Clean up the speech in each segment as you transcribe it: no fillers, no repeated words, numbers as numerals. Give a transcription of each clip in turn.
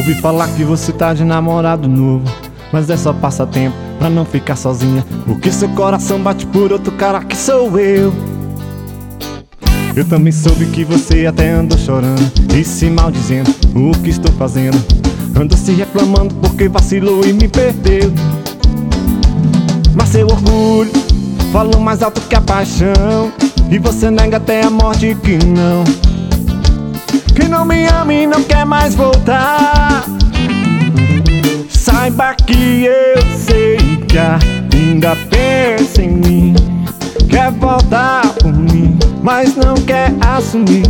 Ouvi falar que você tá de namorado novo, mas é só passatempo pra não ficar sozinha, porque seu coração bate por outro cara que sou eu. Eu também soube que você até andou chorando e se maldizendo o que estou fazendo. Andou se reclamando porque vacilou e me perdeu. Mas seu orgulho falou mais alto que a paixão, e você nega até a morte que não me ama e não quer mais voltar. Saiba que eu sei que ainda pensa em mim, quer voltar por mim, mas não quer assumir.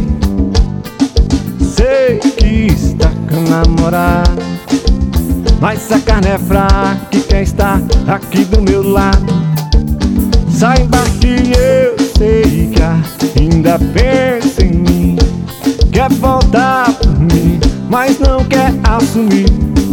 Sei que está com namorado, mas a carne é fraca e quer estar aqui do meu lado. Saiba que eu sei que ainda pensa em mim, quer voltar por mim, mas não quer assumir.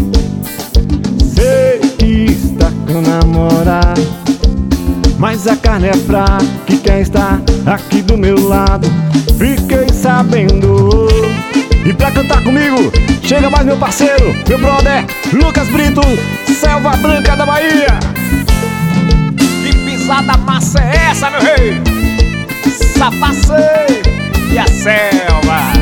Sei que está com namorado, mas a carne é fraca e quer estar aqui do meu lado. Fiquei sabendo. E pra cantar comigo, chega mais meu parceiro, meu brother Lucas Brito, Selva Branca da Bahia. Que pisada massa é essa, meu rei? Sapacê e a selva.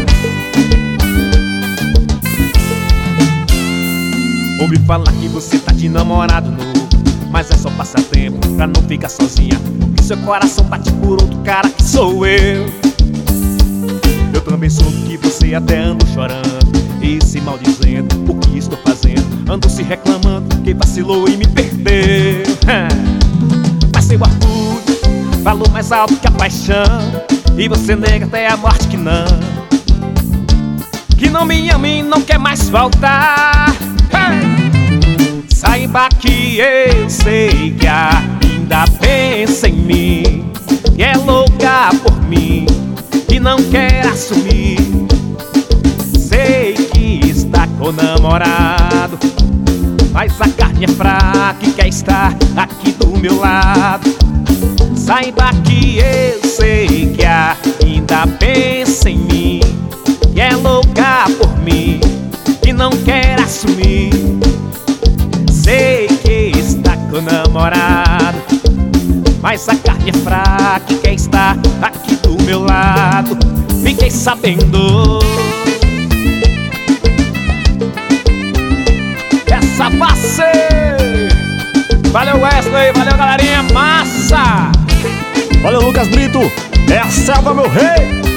Ouvi falar que você tá de namorado novo, mas é só passatempo pra não ficar sozinha, porque seu coração bate por outro cara que sou eu. Eu também soube que você até anda chorando e se maldizendo o que estou fazendo. Ando se reclamando que vacilou e me perdeu. Mas seu orgulho falou mais alto que a paixão, e você nega até a morte que não me ama e não quer mais voltar. Saiba que eu sei que ainda pensa em mim, que é louca por mim e não quer assumir. Sei que está com namorado, mas a carne é fraca e quer estar aqui do meu lado. Saiba que eu sei que ainda pensa em mim, que é louca por mim e não quer assumir. Sei que está com namorado, mas a carne é fraca e quer estar aqui do meu lado. Fiquei sabendo. Essa passei. Valeu Wesley, valeu galerinha, massa. Valeu Lucas Brito, é a selva meu rei.